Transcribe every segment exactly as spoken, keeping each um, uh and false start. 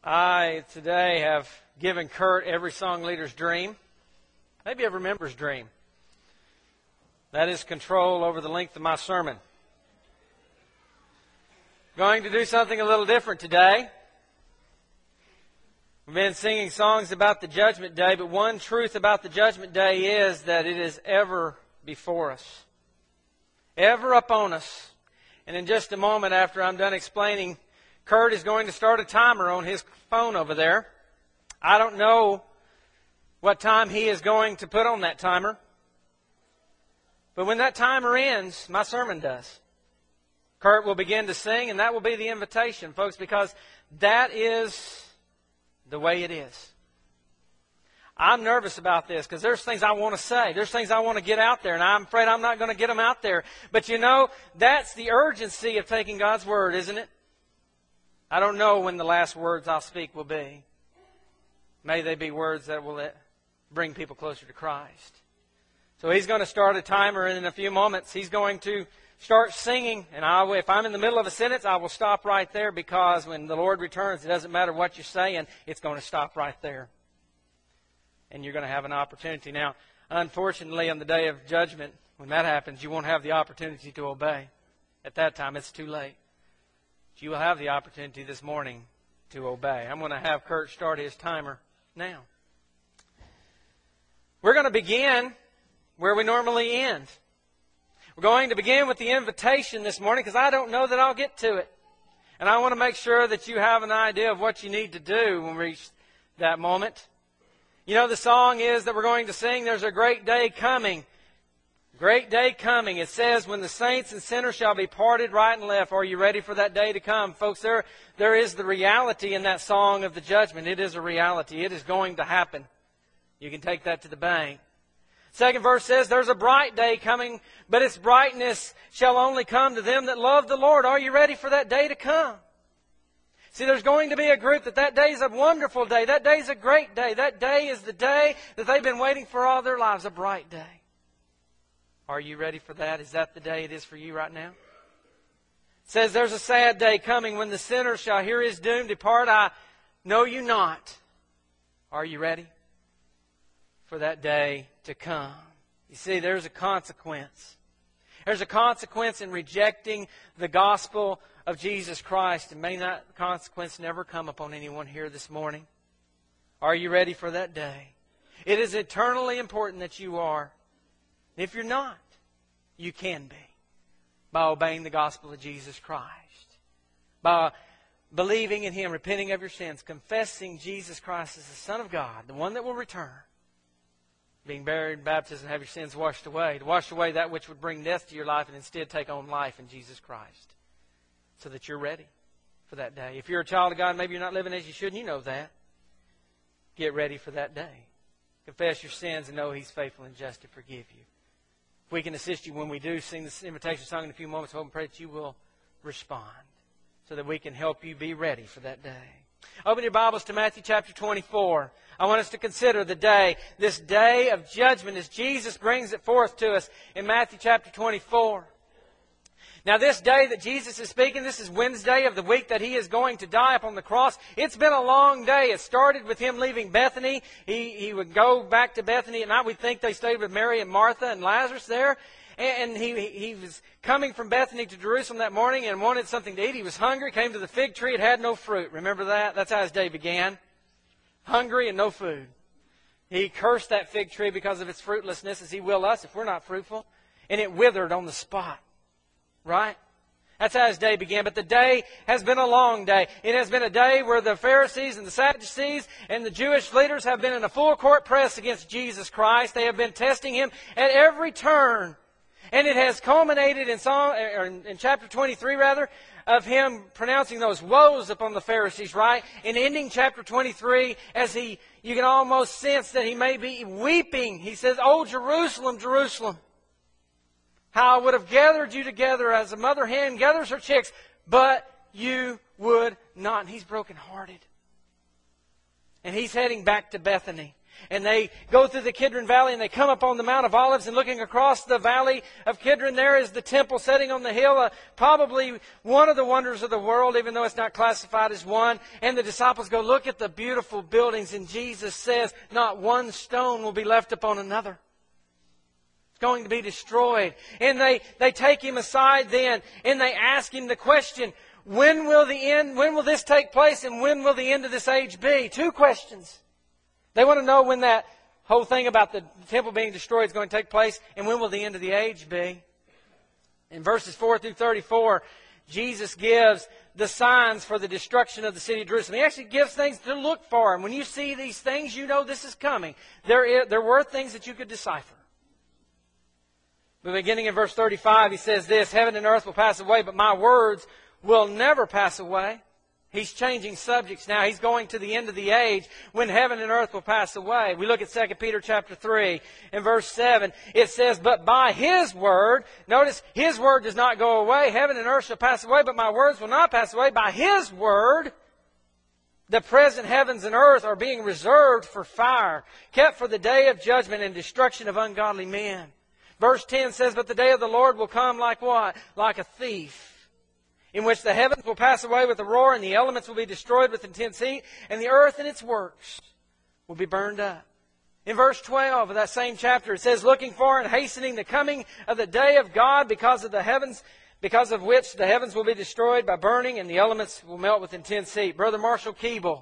I today have given Kurt every song leader's dream. Maybe every member's dream. That is control over the length of my sermon. Going to do something a little different today. We've been singing songs about the Judgment Day, but one truth about the Judgment Day is that it is ever before us. Ever upon us. And in just a moment after I'm done explaining, Kurt is going to start a timer on his phone over there. I don't know what time he is going to put on that timer. But when that timer ends, my sermon does. Kurt will begin to sing, and that will be the invitation, folks, because that is the way it is. I'm nervous about this because there's things I want to say. There's things I want to get out there, and I'm afraid I'm not going to get them out there. But you know, that's the urgency of taking God's Word, isn't it? I don't know when the last words I'll speak will be. May they be words that will bring people closer to Christ. So he's going to start a timer, and in a few moments he's going to start singing. And I, if I'm in the middle of a sentence, I will stop right there, because when the Lord returns, it doesn't matter what you're saying, it's going to stop right there. And you're going to have an opportunity. Now, unfortunately, on the day of judgment, when that happens, you won't have the opportunity to obey. At that time, it's too late. But you will have the opportunity this morning to obey. I'm going to have Kurt start his timer now. We're going to begin where we normally end. We're going to begin with the invitation this morning, because I don't know that I'll get to it. And I want to make sure that you have an idea of what you need to do when we reach that moment. You know, the song is that we're going to sing, "There's a great day coming." Great day coming. It says, when the saints and sinners shall be parted right and left. Are you ready for that day to come? Folks, there, there is the reality in that song of the judgment. It is a reality. It is going to happen. You can take that to the bank. Second verse says, there's a bright day coming, but its brightness shall only come to them that love the Lord. Are you ready for that day to come? See, there's going to be a group that that day is a wonderful day. That day is a great day. That day is the day that they've been waiting for all their lives, a bright day. Are you ready for that? Is that the day it is for you right now? It says, there's a sad day coming when the sinner shall hear his doom depart. I know you not. Are you ready for that day to come? You see, there's a consequence. There's a consequence in rejecting the gospel of Jesus Christ. And may that consequence never come upon anyone here this morning. Are you ready for that day? It is eternally important that you are. If you're not, you can be, by obeying the gospel of Jesus Christ, by believing in Him, repenting of your sins, confessing Jesus Christ as the Son of God, the one that will return, being buried in baptism, and have your sins washed away, to wash away that which would bring death to your life and instead take on life in Jesus Christ, so that you're ready for that day. If you're a child of God, maybe you're not living as you should, and you know that. Get ready for that day. Confess your sins and know He's faithful and just to forgive you. If we can assist you when we do sing this invitation song in a few moments, I hope and pray that you will respond so that we can help you be ready for that day. Open your Bibles to Matthew chapter twenty-four. I want us to consider the day, this day of judgment, as Jesus brings it forth to us in Matthew chapter twenty-four. Now, this day that Jesus is speaking, this is Wednesday of the week that He is going to die upon the cross. It's been a long day. It started with Him leaving Bethany. He, he would go back to Bethany at night. We think they stayed with Mary and Martha and Lazarus there. And he, he was coming from Bethany to Jerusalem that morning and wanted something to eat. He was hungry, came to the fig tree. It had no fruit. Remember that? That's how His day began. Hungry and no food. He cursed that fig tree because of its fruitlessness, as He will us if we're not fruitful. And it withered on the spot. Right? That's how His day began. But the day has been a long day. It has been a day where the Pharisees and the Sadducees and the Jewish leaders have been in a full court press against Jesus Christ. They have been testing Him at every turn. And it has culminated in, Psalm, or in chapter twenty-three, rather, of Him pronouncing those woes upon the Pharisees, right? And ending chapter twenty-three, as He, you can almost sense that He may be weeping. He says, "Oh, Jerusalem, Jerusalem, how I would have gathered you together as a mother hen gathers her chicks, but you would not." And He's brokenhearted. And He's heading back to Bethany. And they go through the Kidron Valley and they come up on the Mount of Olives, and looking across the valley of Kidron, there is the temple setting on the hill, uh, probably one of the wonders of the world, even though it's not classified as one. And the disciples go, look at the beautiful buildings. And Jesus says, not one stone will be left upon another. It's going to be destroyed. And they, they take him aside then, and they ask him the question, when will the end, when will this take place, and when will the end of this age be? Two questions. They want to know when that whole thing about the temple being destroyed is going to take place, and when will the end of the age be. In verses four through thirty-four, Jesus gives the signs for the destruction of the city of Jerusalem. He actually gives things to look for. And when you see these things, you know this is coming. There, is, there were things that you could decipher. But beginning in verse thirty-five, he says this, heaven and earth will pass away, but my words will never pass away. He's changing subjects now. He's going to the end of the age when heaven and earth will pass away. We look at Second Peter chapter three and verse seven. It says, but by His word, notice His word does not go away. Heaven and earth shall pass away, but my words will not pass away. By His word, the present heavens and earth are being reserved for fire, kept for the day of judgment and destruction of ungodly men. Verse ten says, but the day of the Lord will come like what? Like a thief, in which the heavens will pass away with a roar, and the elements will be destroyed with intense heat, and the earth and its works will be burned up. In verse twelve of that same chapter, it says, looking for and hastening the coming of the day of God, because of the heavens, because of which the heavens will be destroyed by burning, and the elements will melt with intense heat. Brother Marshall Keeble,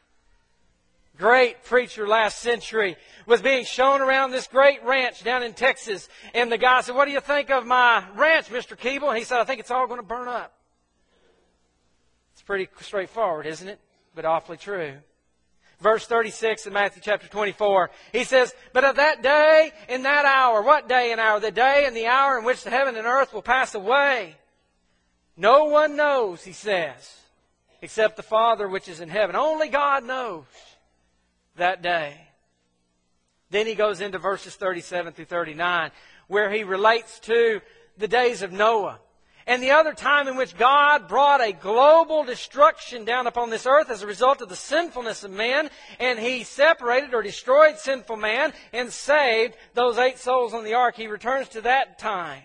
great preacher last century, was being shown around this great ranch down in Texas. And the guy said, what do you think of my ranch, Mister Keeble? And he said, I think it's all going to burn up. It's pretty straightforward, isn't it? But awfully true. Verse thirty-six in Matthew chapter twenty-four, he says, but of that day and that hour, what day and hour? The day and the hour in which the heaven and earth will pass away. No one knows, he says, except the Father which is in heaven. Only God knows that day. Then he goes into verses thirty-seven through thirty-nine, where he relates to the days of Noah and the other time in which God brought a global destruction down upon this earth as a result of the sinfulness of man, and He separated or destroyed sinful man and saved those eight souls on the ark. He returns to that time.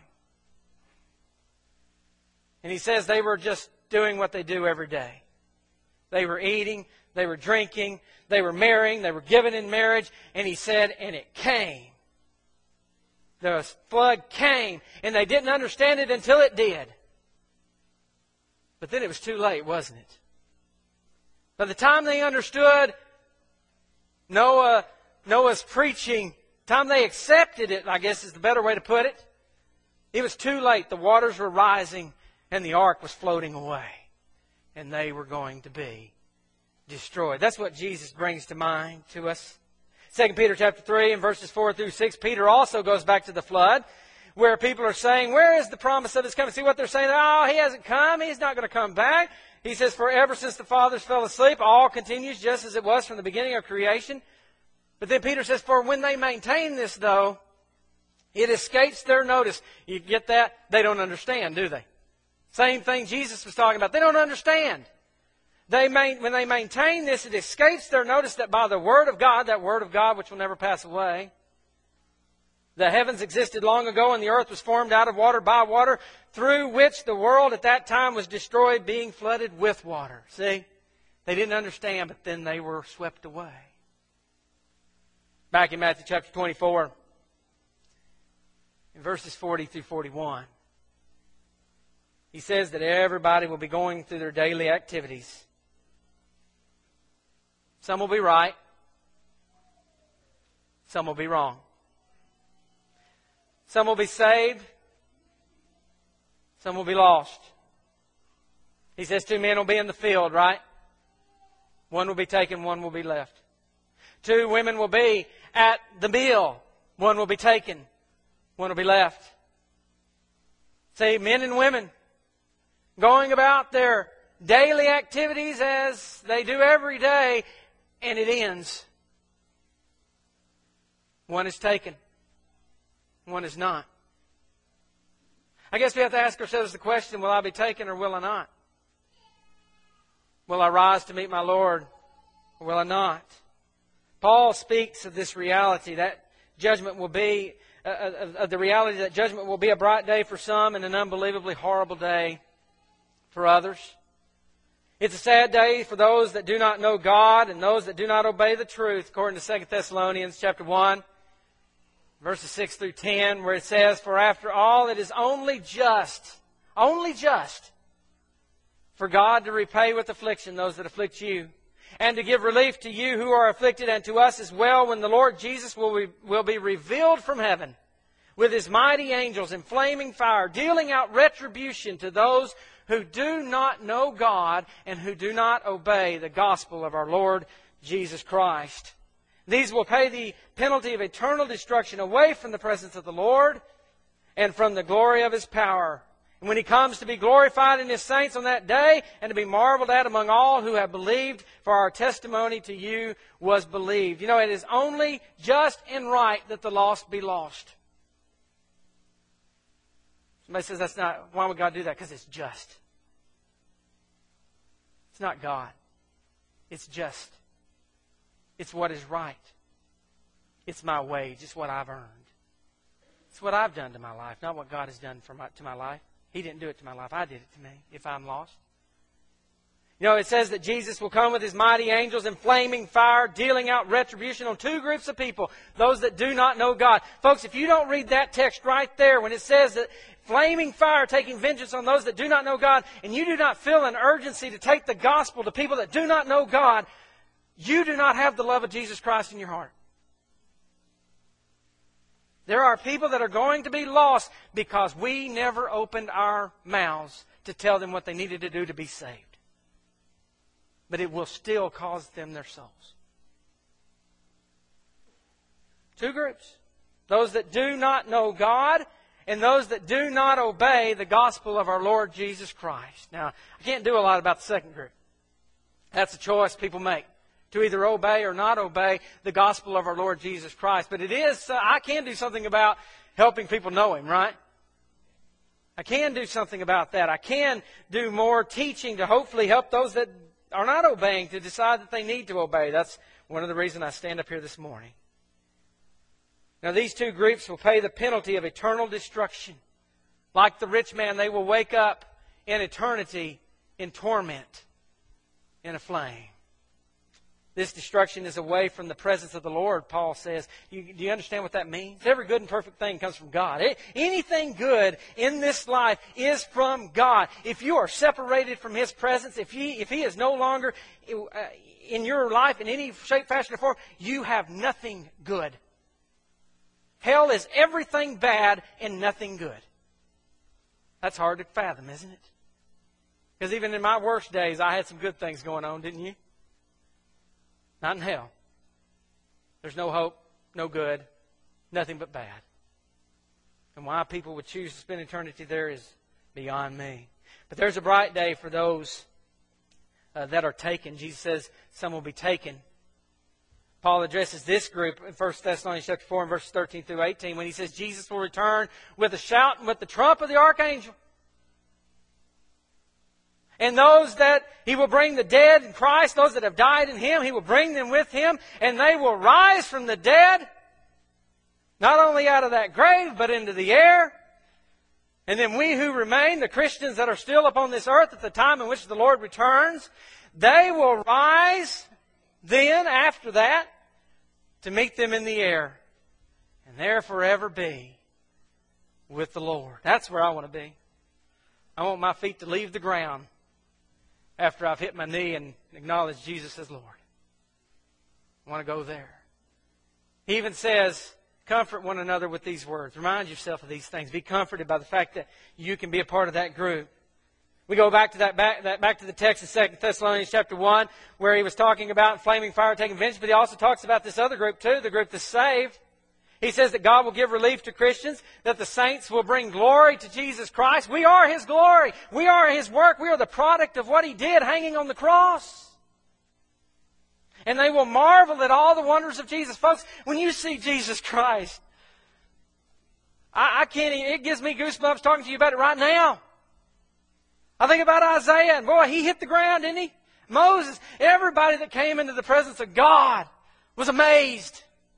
And he says they were just doing what they do every day. They were eating, they were drinking, they were marrying, they were given in marriage, and he said, and it came. The flood came, and they didn't understand it until it did. But then it was too late, wasn't it? By the time they understood Noah, Noah's preaching, the time they accepted it, I guess is the better way to put it, it was too late. The waters were rising, and the ark was floating away, and they were going to be destroyed. That's what Jesus brings to mind to us. Second Peter chapter three and verses four through six, Peter also goes back to the flood, where people are saying, where is the promise of His coming? See what they're saying? Oh, He hasn't come. He's not going to come back. He says, for ever since the fathers fell asleep, all continues just as it was from the beginning of creation. But then Peter says, for when they maintain this, though, it escapes their notice. You get that? They don't understand, do they? Same thing Jesus was talking about. They don't understand. They main, when they maintain this, it escapes their notice that by the Word of God, that Word of God which will never pass away, the heavens existed long ago, and the earth was formed out of water by water, through which the world at that time was destroyed, being flooded with water. See? They didn't understand, but then they were swept away. Back in Matthew chapter twenty-four, in verses forty through forty-one, He says that everybody will be going through their daily activities. Some will be right. Some will be wrong. Some will be saved. Some will be lost. He says two men will be in the field, right? One will be taken, one will be left. Two women will be at the meal. One will be taken, one will be left. See, men and women going about their daily activities as they do every day, and it ends. One is taken, one is not. I guess we have to ask ourselves the question, will I be taken or will I not? Will I rise to meet my Lord or will I not? Paul speaks of this reality, that judgment will be, uh, of, of the reality that judgment will be a bright day for some and an unbelievably horrible day for others. It's a sad day for those that do not know God and those that do not obey the truth, according to Second Thessalonians chapter one, verses six through ten, where it says, "For after all, it is only just, only just, for God to repay with affliction those that afflict you, and to give relief to you who are afflicted, and to us as well, when the Lord Jesus will be, will be revealed from heaven with His mighty angels in flaming fire, dealing out retribution to those who do not know God and who do not obey the gospel of our Lord Jesus Christ. These will pay the penalty of eternal destruction away from the presence of the Lord and from the glory of His power. And when He comes to be glorified in His saints on that day and to be marveled at among all who have believed, for our testimony to you was believed." You know, it is only just and right that the lost be lost. Somebody says, that's not, why would God do that? Because it's just. It's not God. It's just. It's what is right. It's my wage. It's what I've earned. It's what I've done to my life, not what God has done for my, to my life. He didn't do it to my life. I did it to me, if I'm lost. You know, it says that Jesus will come with His mighty angels in flaming fire, dealing out retribution on two groups of people, those that do not know God. Folks, if you don't read that text right there, when it says that flaming fire taking vengeance on those that do not know God, and you do not feel an urgency to take the gospel to people that do not know God, you do not have the love of Jesus Christ in your heart. There are people that are going to be lost because we never opened our mouths to tell them what they needed to do to be saved. But it will still cost them their souls. Two groups. Those that do not know God and those that do not obey the gospel of our Lord Jesus Christ. Now, I can't do a lot about the second group. That's a choice people make, to either obey or not obey the gospel of our Lord Jesus Christ. But it is, uh, I can do something about helping people know Him, right? I can do something about that. I can do more teaching to hopefully help those that are not obeying to decide that they need to obey. That's one of the reasons I stand up here this morning. Now, these two groups will pay the penalty of eternal destruction. Like the rich man, they will wake up in eternity in torment, in a flame. This destruction is away from the presence of the Lord, Paul says. You, do you understand what that means? Every good and perfect thing comes from God. It, anything good in this life is from God. If you are separated from His presence, if He, if he is no longer in your life in any shape, fashion, or form, you have nothing good. Hell is everything bad and nothing good. That's hard to fathom, isn't it? Because even in my worst days, I had some good things going on, didn't you? Not in hell. There's no hope, no good, nothing but bad. And why people would choose to spend eternity there is beyond me. But there's a bright day for those uh, that are taken. Jesus says some will be taken. Paul addresses this group in First Thessalonians chapter four and verses thirteen through eighteen when he says Jesus will return with a shout and with the trump of the archangel. And those that He will bring the dead in Christ, those that have died in Him, He will bring them with Him, and they will rise from the dead, not only out of that grave, but into the air. And then we who remain, the Christians that are still upon this earth at the time in which the Lord returns, they will rise then, after that, to meet them in the air, and there forever be with the Lord. That's where I want to be. I want my feet to leave the ground after I've hit my knee and acknowledged Jesus as Lord. I want to go there. He even says, comfort one another with these words. Remind yourself of these things. Be comforted by the fact that you can be a part of that group. We go back to that back, that back to the text in Second Thessalonians chapter one, where he was talking about flaming fire taking vengeance, but he also talks about this other group too, the group that's saved. He says that God will give relief to Christians, that the saints will bring glory to Jesus Christ. We are His glory. We are His work. We are the product of what He did hanging on the cross. And they will marvel at all the wonders of Jesus. Folks, when you see Jesus Christ, I, I can't even, it gives me goosebumps talking to you about it right now. I think about Isaiah, and boy, he hit the ground, didn't he? Moses, everybody that came into the presence of God was amazed.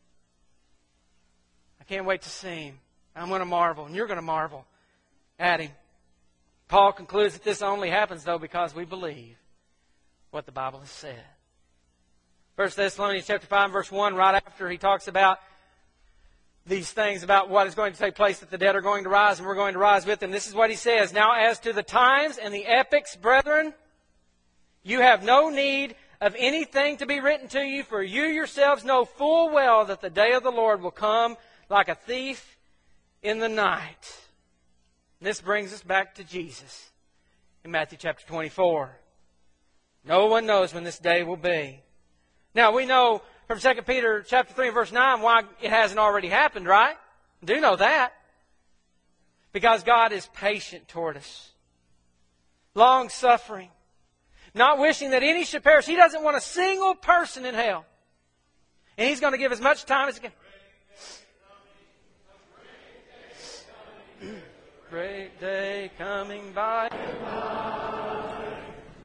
I can't wait to see Him. I'm going to marvel, and you're going to marvel at Him. Paul concludes that this only happens, though, because we believe what the Bible has said. First Thessalonians chapter five, verse one, right after he talks about these things about what is going to take place, that the dead are going to rise and we're going to rise with them. This is what he says. Now, as to the times and the epochs, brethren, you have no need of anything to be written to you, for you yourselves know full well that the day of the Lord will come like a thief in the night. This brings us back to Jesus in Matthew chapter twenty-four. No one knows when this day will be. Now, we know from Second Peter chapter three and verse nine why it hasn't already happened, right? We do know that. Because God is patient toward us. Long-suffering. Not wishing that any should perish. He doesn't want a single person in hell. And He's going to give as much time as He can. Great day coming by.